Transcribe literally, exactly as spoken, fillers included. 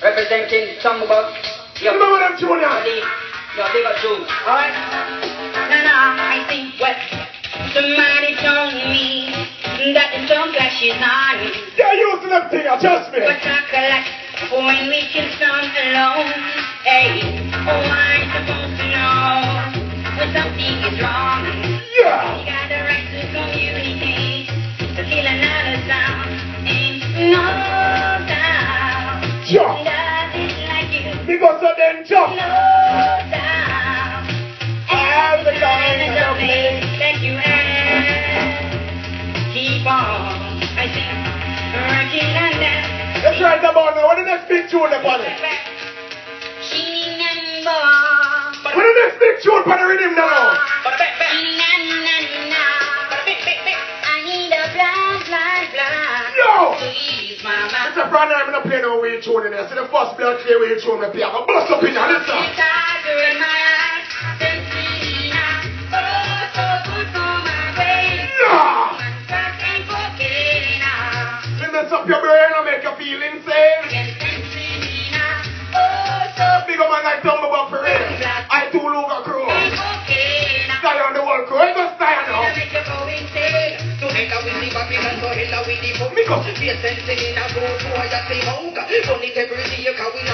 Representing Tumble. You know what I'm doing now? Yo, big up too. Alright? Nah, nah, I think what somebody told me that the sun flashes on. Yeah, you using them thing, trust me. But chocolate when we kill some alone. Hey, oh, I'm supposed to know when something is wrong. Yeah. You got the right to communicate, to feel another sound. Ain't no doubt. Jump. Does it like you? Because of them jump. No doubt. As the kind of place that you have. Keep on, I think, working on that. Let's write about now. What the next big tune upon it? Shing and ball. What the next big tune upon the rhythm now? Shing and na. I need a blind, blind, blind. Yo! To ease my mind. It's a brand I'm not playing no way tune in there. See the first blood clear way tune me play. I'm gonna bust up in here. Listen. It's harder in my eyes than Selena. Oh, so good for my brain. Yeah! One certain cocaine. It mess up your brain and make you feel insane. Big up my guy Tumble Bug for real. I too Luga crew. Stay on the whole crew. I go stay on now. So hella with the Babylon, so hella with the punk. Miko. Be a sensing in a road, boy, I say monk. Only every day, cause we